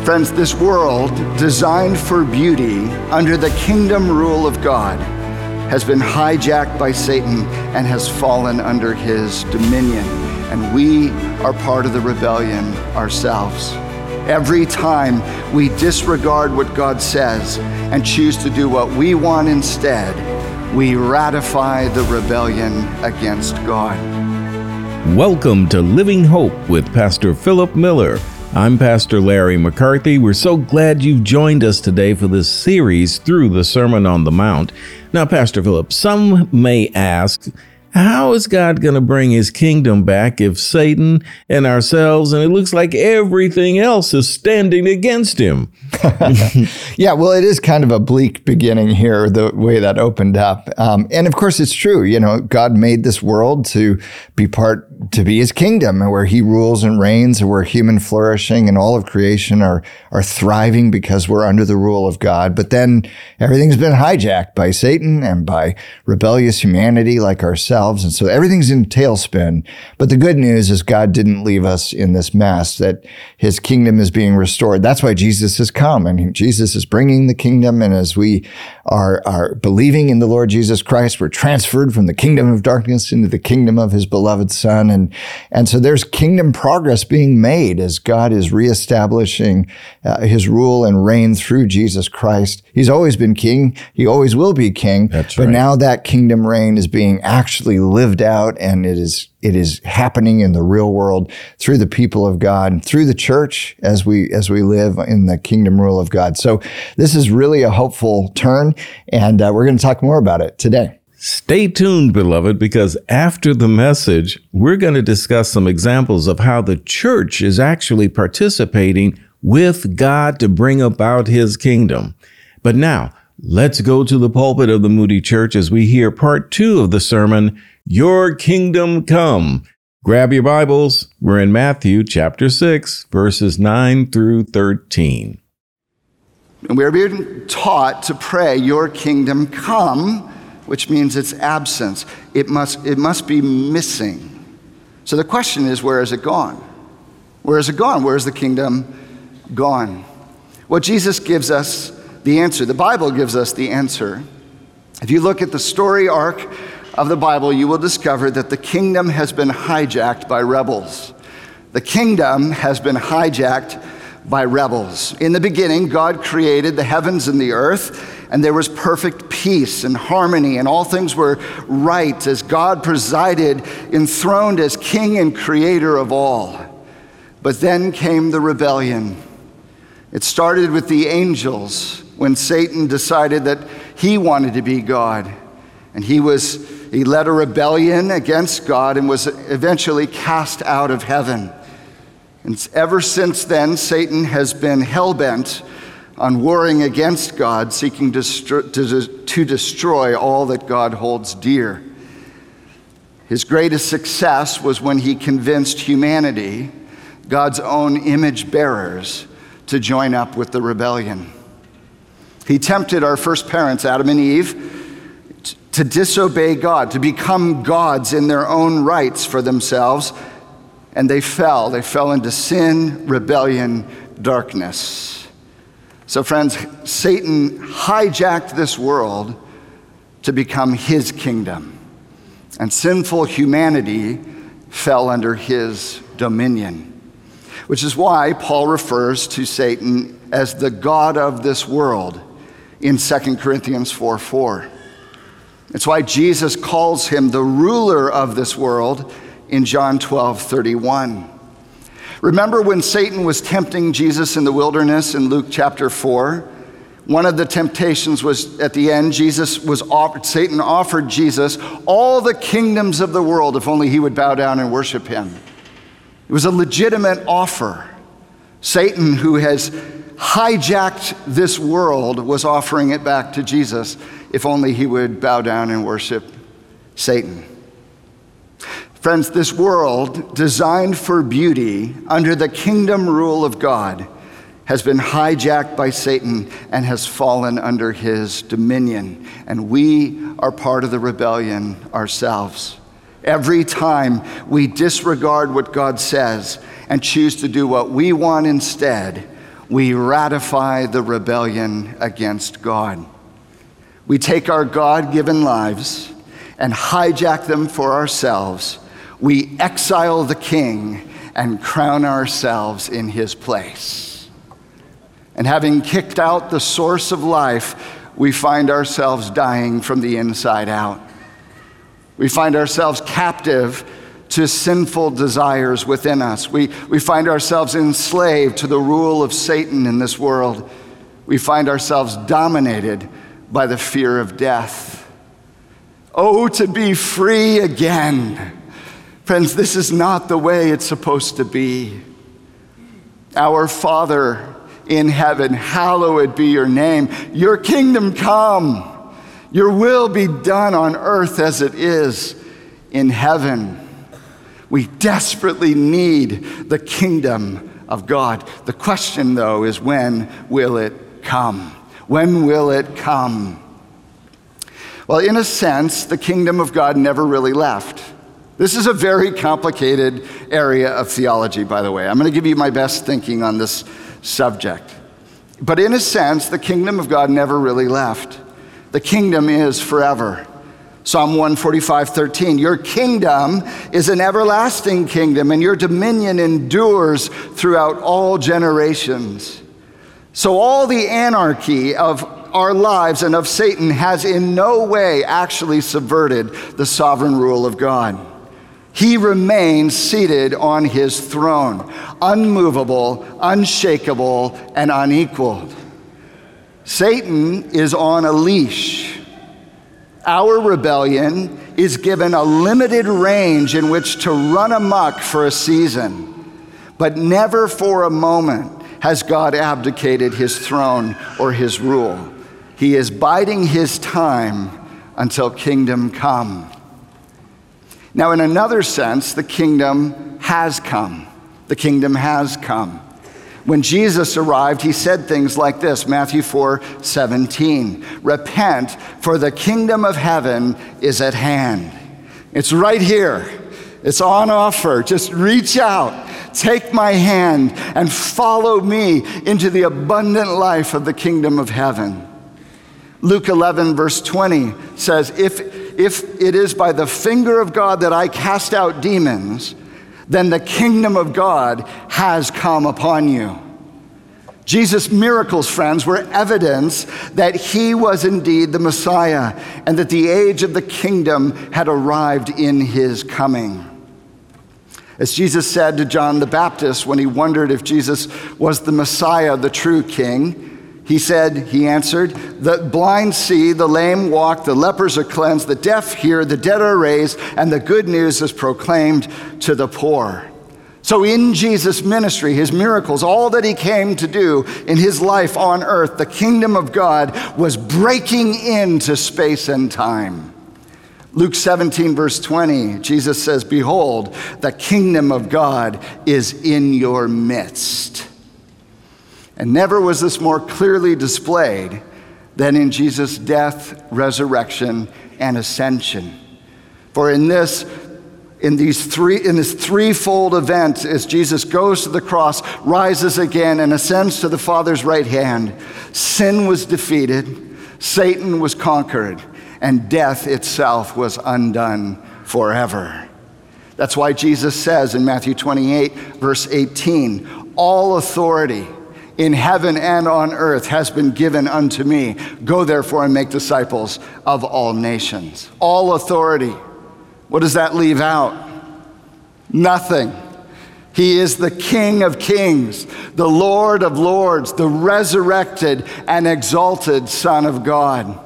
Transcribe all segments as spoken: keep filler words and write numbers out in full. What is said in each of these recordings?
Friends, this world, designed for beauty under the kingdom rule of God, has been hijacked by Satan and has fallen under his dominion. And we are part of the rebellion ourselves. Every time we disregard what God says and choose to do what we want instead, we ratify the rebellion against God. Welcome to Living Hope with Pastor Philip Miller. I'm Pastor Larry McCarthy. We're so glad you've joined us today for this series through the Sermon on the Mount. Now, Pastor Philip, some may ask, how is God going to bring his kingdom back if Satan and ourselves and it looks like everything else is standing against him? Yeah, well, it is kind of a bleak beginning here, the way that opened up. Um, and of course, it's true. You know, God made this world to be part, to be his kingdom, where he rules and reigns, and where human flourishing and all of creation are, are thriving because we're under the rule of God. But then everything's been hijacked by Satan and by rebellious humanity like ourselves. And so everything's in tailspin. But the good news is God didn't leave us in this mess, that his kingdom is being restored. That's why Jesus has come, and Jesus is bringing the kingdom. And as we are, are believing in the Lord Jesus Christ, we're transferred from the kingdom of darkness into the kingdom of his beloved Son. And, and so there's kingdom progress being made as God is reestablishing uh, his rule and reign through Jesus Christ. He's always been king. He always will be king. That's but right. Now that kingdom reign is being actually lived out, and it is it is happening in the real world through the people of God and through the church as we as we live in the kingdom rule of God. So this is really a hopeful turn, and uh, we're going to talk more about it today. Stay tuned, beloved, because after the message, we're going to discuss some examples of how the church is actually participating with God to bring about his kingdom. But now, let's go to the pulpit of the Moody Church as we hear part two of the sermon, Your Kingdom Come. Grab your Bibles. We're in Matthew chapter six, verses nine through thirteen. And we're being taught to pray, Your kingdom come, which means its absence. It must, it must be missing. So the question is, where is it gone? Where is it gone? Where is the kingdom gone? Well, Jesus gives us the answer. The Bible gives us the answer. If you look at the story arc of the Bible, you will discover that the kingdom has been hijacked by rebels. The kingdom has been hijacked by rebels. In the beginning, God created the heavens and the earth, and there was perfect peace and harmony, and all things were right as God presided, enthroned as king and creator of all. But then came the rebellion. It started with the angels when Satan decided that he wanted to be God. And he was he led a rebellion against God and was eventually cast out of heaven. And ever since then, Satan has been hell-bent on warring against God, seeking to, to, to destroy all that God holds dear. His greatest success was when he convinced humanity, God's own image bearers, to join up with the rebellion. He tempted our first parents, Adam and Eve, to disobey God, to become gods in their own rights for themselves, and they fell. They fell into sin, rebellion, darkness. So friends, Satan hijacked this world to become his kingdom, and sinful humanity fell under his dominion, which is why Paul refers to Satan as the god of this world in Second Corinthians four four. It's why Jesus calls him the ruler of this world in John twelve thirty-one. Remember when Satan was tempting Jesus in the wilderness in Luke chapter four? One of the temptations was at the end, Jesus was offered, Satan offered Jesus all the kingdoms of the world if only he would bow down and worship him. It was a legitimate offer. Satan, who has hijacked this world, was offering it back to Jesus if only he would bow down and worship Satan. Friends, this world, designed for beauty under the kingdom rule of God, has been hijacked by Satan and has fallen under his dominion. And we are part of the rebellion ourselves. Every time we disregard what God says and choose to do what we want instead, we ratify the rebellion against God. We take our God-given lives and hijack them for ourselves. We exile the king and crown ourselves in his place. And having kicked out the source of life, we find ourselves dying from the inside out. We find ourselves captive to sinful desires within us. We, we find ourselves enslaved to the rule of Satan in this world. We find ourselves dominated by the fear of death. Oh, to be free again. Friends, this is not the way it's supposed to be. Our Father in heaven, hallowed be your name. Your kingdom come. Your will be done on earth as it is in heaven. We desperately need the kingdom of God. The question, though, is when will it come? When will it come? Well, in a sense, the kingdom of God never really left. This is a very complicated area of theology, by the way. I'm going to give you my best thinking on this subject. But in a sense, the kingdom of God never really left. The kingdom is forever. Psalm one forty-five, thirteen, your kingdom is an everlasting kingdom, and your dominion endures throughout all generations. So all the anarchy of our lives and of Satan has in no way actually subverted the sovereign rule of God. He remains seated on his throne, unmovable, unshakable, and unequaled. Satan is on a leash. Our rebellion is given a limited range in which to run amok for a season, but never for a moment has God abdicated his throne or his rule. He is biding his time until kingdom come. Now, in another sense, the kingdom has come. The kingdom has come. When Jesus arrived, he said things like this, Matthew four seventeen, repent, for the kingdom of heaven is at hand. It's right here. It's on offer. Just reach out, take my hand, and follow me into the abundant life of the kingdom of heaven. Luke eleven, verse twenty says, if, if it is by the finger of God that I cast out demons, then the kingdom of God has come upon you. Jesus' miracles, friends, were evidence that he was indeed the Messiah and that the age of the kingdom had arrived in his coming. As Jesus said to John the Baptist when he wondered if Jesus was the Messiah, the true king, he said, he answered, the blind see, the lame walk, the lepers are cleansed, the deaf hear, the dead are raised, and the good news is proclaimed to the poor. So in Jesus' ministry, his miracles, all that he came to do in his life on earth, the kingdom of God was breaking into space and time. Luke seventeen, verse twenty, Jesus says, behold, the kingdom of God is in your midst. And never was this more clearly displayed than in Jesus' death, resurrection, and ascension. For in this In these three, in this threefold event, as Jesus goes to the cross, rises again, and ascends to the Father's right hand, sin was defeated, Satan was conquered, and death itself was undone forever. That's why Jesus says in Matthew twenty-eight, verse eighteen, all authority in heaven and on earth has been given unto me. Go therefore and make disciples of all nations. All authority. What does that leave out? Nothing. He is the King of kings, the Lord of lords, the resurrected and exalted Son of God.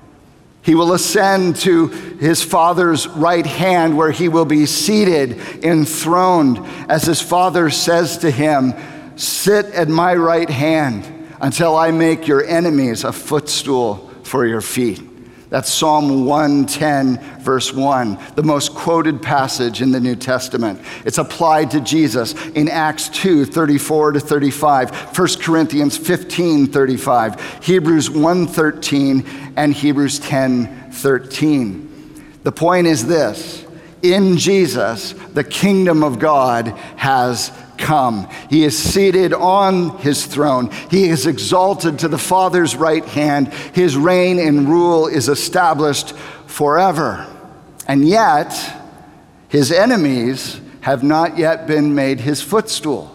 He will ascend to his Father's right hand, where he will be seated, enthroned, as his Father says to him, sit at my right hand until I make your enemies a footstool for your feet. That's Psalm one ten, verse one, the most quoted passage in the New Testament. It's applied to Jesus in Acts two, thirty-four to thirty-five, First Corinthians fifteen, thirty-five, Hebrews one thirteen, and Hebrews ten thirteen. The point is this, in Jesus, the kingdom of God has come. He is seated on his throne. He is exalted to the Father's right hand. His reign and rule is established forever. And yet, his enemies have not yet been made his footstool.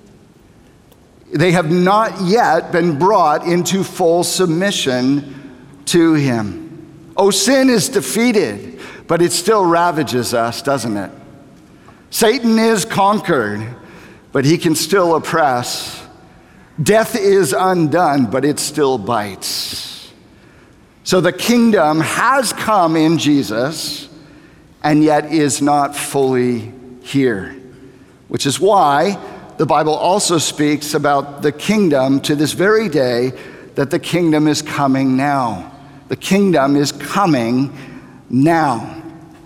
They have not yet been brought into full submission to him. Oh, sin is defeated, but it still ravages us, doesn't it? Satan is conquered, but he can still oppress. Death is undone, but it still bites. So the kingdom has come in Jesus, and yet is not fully here, which is why the Bible also speaks about the kingdom to this very day, that the kingdom is coming now. The kingdom is coming now.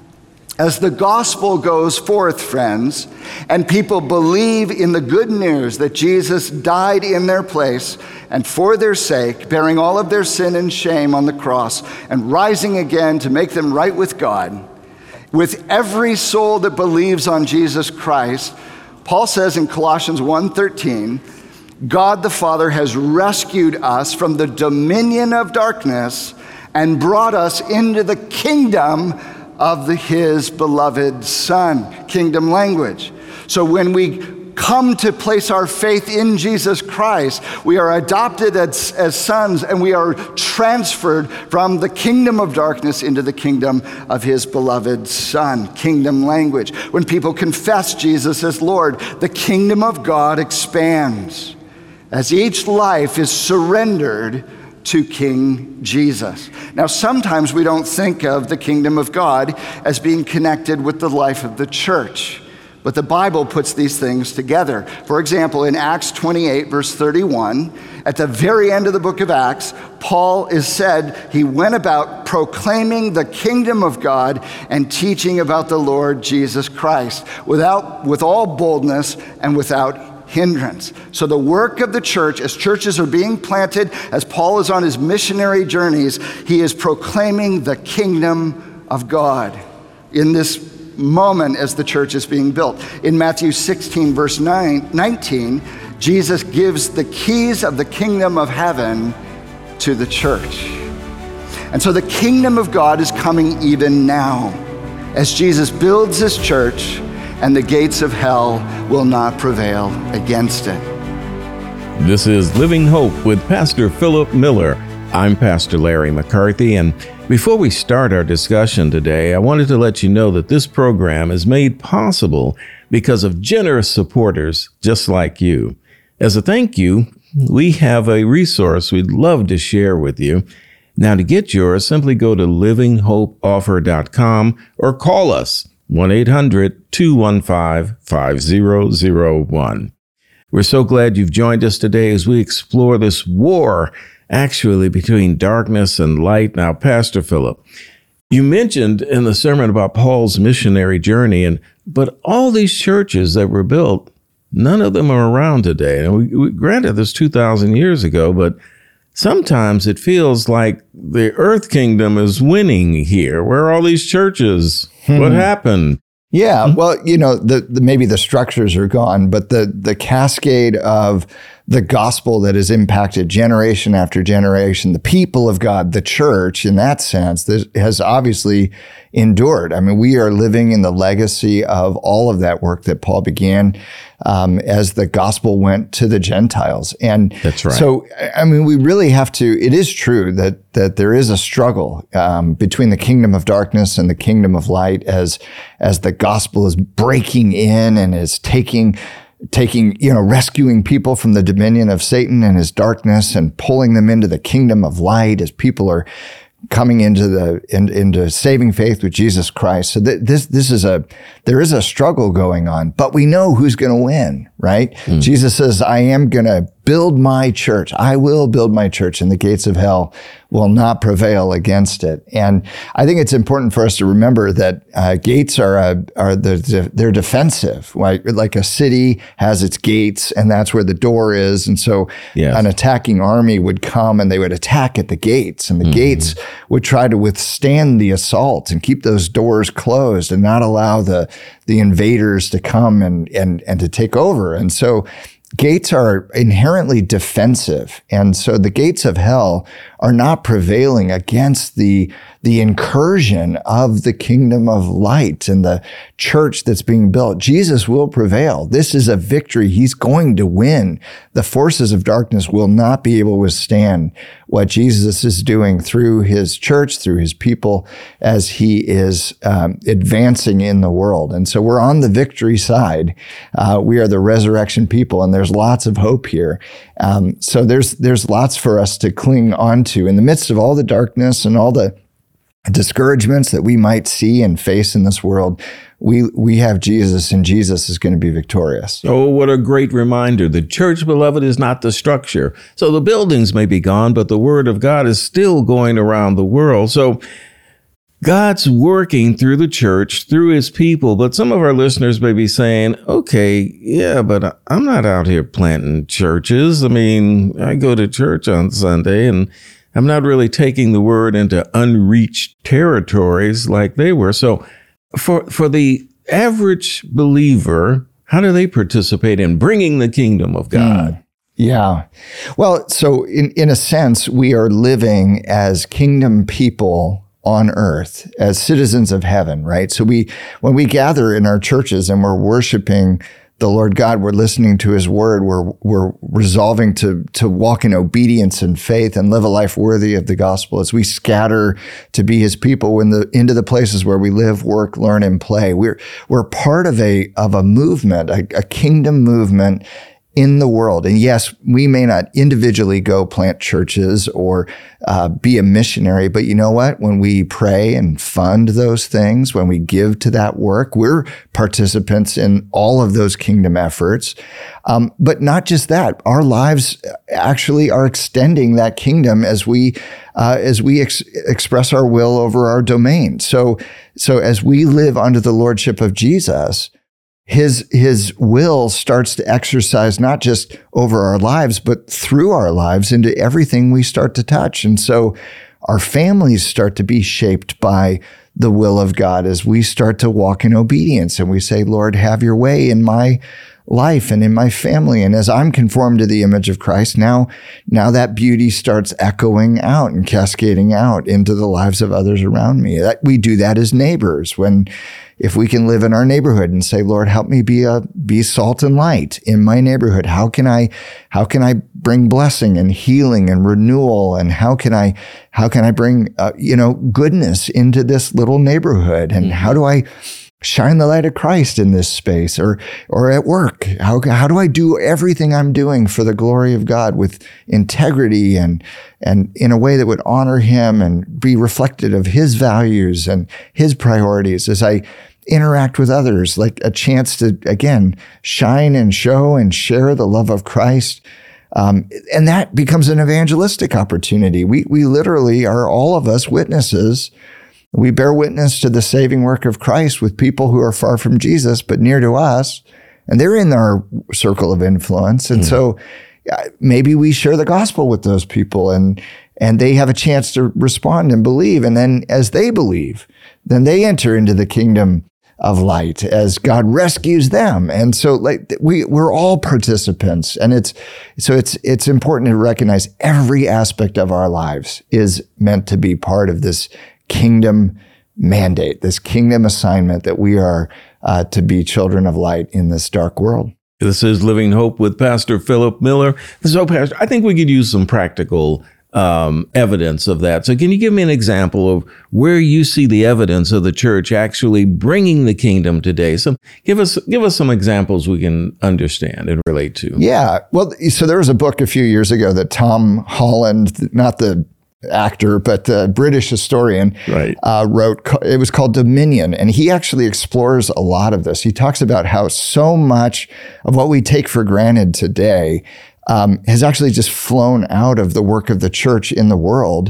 As the gospel goes forth, friends, and people believe in the good news that Jesus died in their place and for their sake, bearing all of their sin and shame on the cross and rising again to make them right with God, with every soul that believes on Jesus Christ, Paul says in Colossians one thirteen, God the Father has rescued us from the dominion of darkness and brought us into the kingdom of the, his beloved Son. Kingdom language. So when we come to place our faith in Jesus Christ, we are adopted as, as sons, and we are transferred from the kingdom of darkness into the kingdom of his beloved Son. Kingdom language. When people confess Jesus as Lord, the kingdom of God expands as each life is surrendered to King Jesus. Now, sometimes we don't think of the kingdom of God as being connected with the life of the church. But the Bible puts these things together. For example, in Acts twenty-eight, verse thirty-one, at the very end of the book of Acts, Paul is said he went about proclaiming the kingdom of God and teaching about the Lord Jesus Christ without, with all boldness and without hindrance. So the work of the church, as churches are being planted, as Paul is on his missionary journeys, he is proclaiming the kingdom of God in this moment as the church is being built. In Matthew sixteen, verse nine, nineteen, Jesus gives the keys of the kingdom of heaven to the church. And so the kingdom of God is coming even now as Jesus builds his church, and the gates of hell will not prevail against it. This is Living Hope with Pastor Philip Miller. I'm Pastor Larry McCarthy, and before we start our discussion today, I wanted to let you know that this program is made possible because of generous supporters just like you. As a thank you, we have a resource we'd love to share with you. Now, to get yours, simply go to living hope offer dot com or call us one eight hundred, two one five, five zero zero one. We're so glad you've joined us today as we explore this war actually between darkness and light. Now, Pastor Philip, you mentioned in the sermon about Paul's missionary journey, and but all these churches that were built, none of them are around today. And we, we, granted, this two thousand years ago, but sometimes it feels like the earth kingdom is winning here. Where are all these churches? Hmm. What happened? Yeah, well, you know, the, the maybe the structures are gone, but the the cascade of the gospel that has impacted generation after generation, the people of God, the church, in that sense, this has obviously endured. I mean, we are living in the legacy of all of that work that Paul began um, as the gospel went to the Gentiles. And that's right. So, I mean, we really have to, it is true that that there is a struggle um, between the kingdom of darkness and the kingdom of light as as the gospel is breaking in and is taking taking, you know, rescuing people from the dominion of Satan and his darkness and pulling them into the kingdom of light as people are coming into the in, into saving faith with Jesus Christ. So th- this this is a there is a struggle going on, but we know who's going to win, right? Mm. Jesus says, "I am going to build my church. I will build my church, and the gates of hell will not prevail against it. And I think it's important for us to remember that uh, gates are a, are the they're defensive. Like like a city has its gates, and that's where the door is. And so Yes. an attacking army would come and they would attack at the gates, and the Mm-hmm. gates would try to withstand the assault and keep those doors closed and not allow the the invaders to come and and and to take over. And so gates are inherently defensive. And so the gates of hell are not prevailing against the, the incursion of the kingdom of light and the church that's being built. Jesus will prevail. This is a victory. He's going to win. The forces of darkness will not be able to withstand what Jesus is doing through his church, through his people, as he is um, advancing in the world. And so we're on the victory side. Uh, we are the resurrection people, and there's lots of hope here. Um, so there's there's lots for us to cling on to in the midst of all the darkness and all the discouragements that we might see and face in this world. We we have Jesus, and Jesus is going to be victorious. Oh, what a great reminder. The church, beloved, is not the structure. So the buildings may be gone, but the word of God is still going around the world. So God's working through the church, through his people. But some of our listeners may be saying, okay, yeah, but I'm not out here planting churches. I mean, I go to church on Sunday, and I'm not really taking the word into unreached territories like they were. So for for the average believer, how do they participate in bringing the kingdom of God? Mm. Yeah. Well, so in, in a sense, we are living as kingdom people on earth, as citizens of heaven, right? So we, when we gather in our churches and we're worshiping the Lord God, we're listening to his word, we're, we're resolving to, to walk in obedience and faith and live a life worthy of the gospel as we scatter to be his people in the, into the places where we live, work, learn, and play. We're, we're part of a, of a movement, a, a kingdom movement in the world. And yes, we may not individually go plant churches or uh, be a missionary, but you know what? When we pray and fund those things, when we give to that work, we're participants in all of those kingdom efforts. Um, but not just that, our lives actually are extending that kingdom as we uh, as we ex- express our will over our domain. So, so as we live under the lordship of Jesus, His his will starts to exercise not just over our lives, but through our lives into everything we start to touch. And so our families start to be shaped by the will of God as we start to walk in obedience. And we say, Lord, have your way in my life and in my family. And as I'm conformed to the image of Christ, now, now that beauty starts echoing out and cascading out into the lives of others around me. That, we do that as neighbors when, if we can live in our neighborhood and say, Lord, help me be a, be salt and light in my neighborhood. How can I, how can I bring blessing and healing and renewal? And how can I, how can I bring, uh, you know, goodness into this little neighborhood? And how do I shine the light of Christ in this space or, or at work? How, how do I do everything I'm doing for the glory of God with integrity and, and in a way that would honor him and be reflected of his values and his priorities as I interact with others, like a chance to, again, shine and show and share the love of Christ. Um, and that becomes an evangelistic opportunity. We, we literally are, all of us, witnesses. We bear witness to the saving work of Christ with people who are far from Jesus, but near to us, and they're in our circle of influence. And mm. so uh, maybe we share the gospel with those people, and and they have a chance to respond and believe. And then as they believe, then they enter into the kingdom of light as God rescues them. And so like we, we're all participants. And it's, so it's, it's important to recognize every aspect of our lives is meant to be part of this kingdom mandate, this kingdom assignment that we are uh, to be children of light in this dark world. This is Living Hope with Pastor Philip Miller. So, Pastor, I think we could use some practical um, evidence of that. So can you give me an example of where you see the evidence of the church actually bringing the kingdom today? So give us give us some examples we can understand and relate to. Yeah. Well, so there was a book a few years ago that Tom Holland, not the actor, but the British historian, right. uh, wrote. It was called Dominion, and he actually explores a lot of this. He talks about how so much of what we take for granted today um, has actually just flown out of the work of the church in the world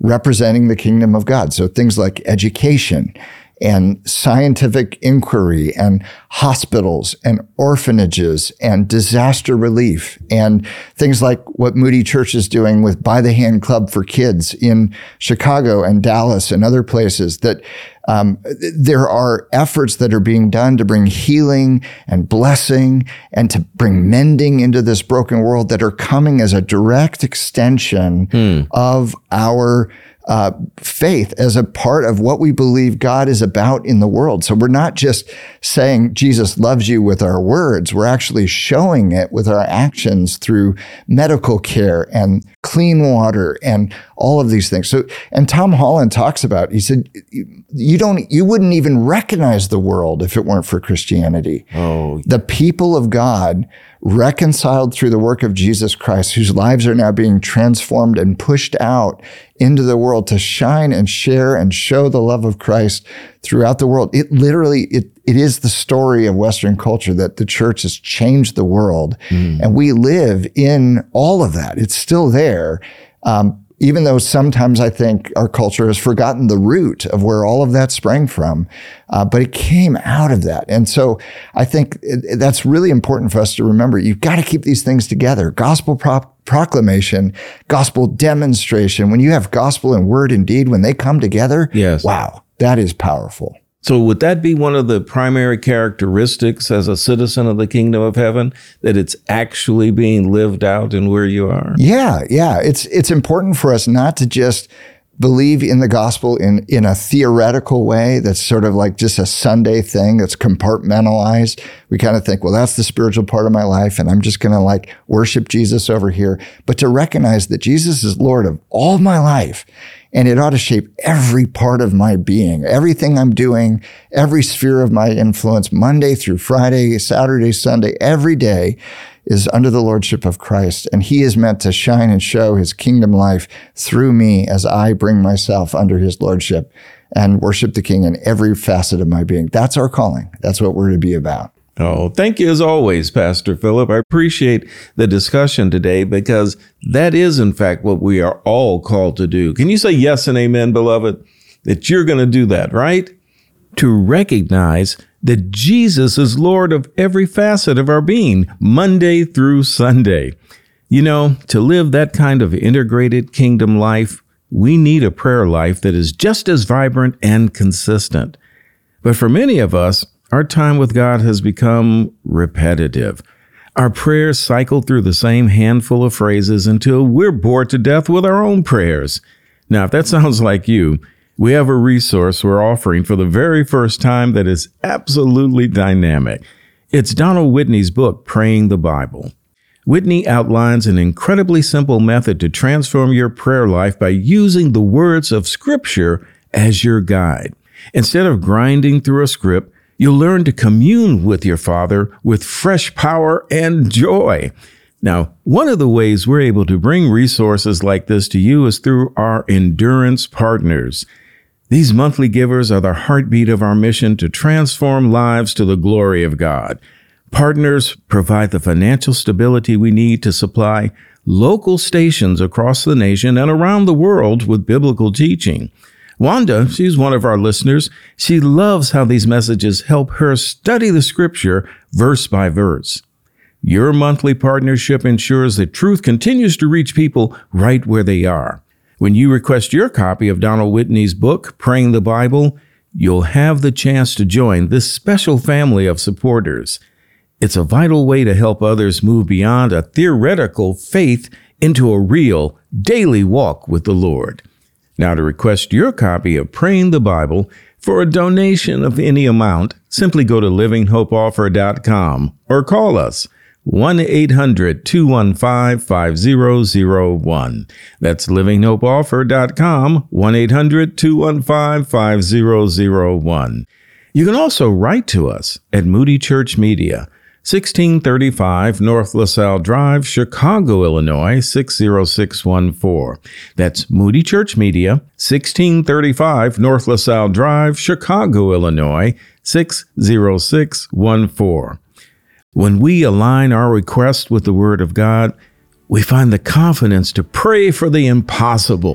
representing the kingdom of God. So things like education and scientific inquiry and hospitals and orphanages and disaster relief and things like what Moody Church is doing with By the Hand Club for Kids in Chicago and Dallas and other places, that um, there are efforts that are being done to bring healing and blessing and to bring mending into this broken world that are coming as a direct extension hmm. of our Uh, faith as a part of what we believe God is about in the world. So we're not just saying Jesus loves you with our words. We're actually showing it with our actions through medical care and clean water and all of these things. So, and Tom Holland talks about, he said, you don't, you wouldn't even recognize the world if it weren't for Christianity. Oh, the people of God reconciled through the work of Jesus Christ, whose lives are now being transformed and pushed out into the world to shine and share and show the love of Christ throughout the world. It literally, it, it is the story of Western culture that the church has changed the world. Mm. And we live in all of that. It's still there. Um, even though sometimes I think our culture has forgotten the root of where all of that sprang from, uh, but it came out of that. And so I think it, that's really important for us to remember. You've got to keep these things together. Gospel pro- proclamation, gospel demonstration. When you have gospel and word and deed, when they come together, yes. Wow, that is powerful. So would that be one of the primary characteristics as a citizen of the kingdom of heaven, that it's actually being lived out in where you are? Yeah, yeah. It's it's important for us not to just believe in the gospel in, in a theoretical way that's sort of like just a Sunday thing that's compartmentalized. We kind of think, well, that's the spiritual part of my life, and I'm just going to like worship Jesus over here. But to recognize that Jesus is Lord of all my life, and it ought to shape every part of my being, everything I'm doing, every sphere of my influence, Monday through Friday, Saturday, Sunday, every day is under the lordship of Christ. And he is meant to shine and show his kingdom life through me as I bring myself under his lordship and worship the King in every facet of my being. That's our calling. That's what we're to be about. Oh, thank you as always, Pastor Philip. I appreciate the discussion today, because that is, in fact, what we are all called to do. Can you say yes and amen, beloved, that you're going to do that, right? To recognize that Jesus is Lord of every facet of our being, Monday through Sunday. You know, to live that kind of integrated kingdom life, we need a prayer life that is just as vibrant and consistent. But for many of us, our time with God has become repetitive. Our prayers cycle through the same handful of phrases until we're bored to death with our own prayers. Now, if that sounds like you, we have a resource we're offering for the very first time that is absolutely dynamic. It's Donald Whitney's book, Praying the Bible. Whitney outlines an incredibly simple method to transform your prayer life by using the words of Scripture as your guide. Instead of grinding through a script, you'll learn to commune with your Father with fresh power and joy. Now, one of the ways we're able to bring resources like this to you is through our Endurance Partners. These monthly givers are the heartbeat of our mission to transform lives to the glory of God. Partners provide the financial stability we need to supply local stations across the nation and around the world with biblical teaching. Wanda, she's one of our listeners. She loves how these messages help her study the Scripture verse by verse. Your monthly partnership ensures that truth continues to reach people right where they are. When you request your copy of Donald Whitney's book, Praying the Bible, you'll have the chance to join this special family of supporters. It's a vital way to help others move beyond a theoretical faith into a real, daily walk with the Lord. Now, to request your copy of Praying the Bible for a donation of any amount, simply go to living hope offer dot com or call us one eight hundred two one five five zero zero one. That's living hope offer dot com, one eight hundred two one five five zero zero one. You can also write to us at Moody Church Media, sixteen thirty-five North LaSalle Drive, Chicago, Illinois, six zero six one four. That's Moody Church Media, sixteen thirty-five North LaSalle Drive, Chicago, Illinois, six zero six one four. When we align our request with the Word of God, we find the confidence to pray for the impossible.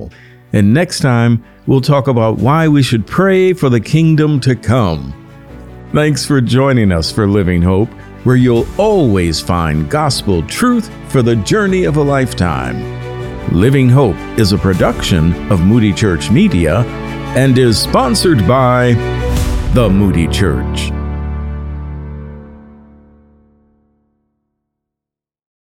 And next time, we'll talk about why we should pray for the kingdom to come. Thanks for joining us for Living Hope, where you'll always find gospel truth for the journey of a lifetime. Living Hope is a production of Moody Church Media and is sponsored by the Moody Church.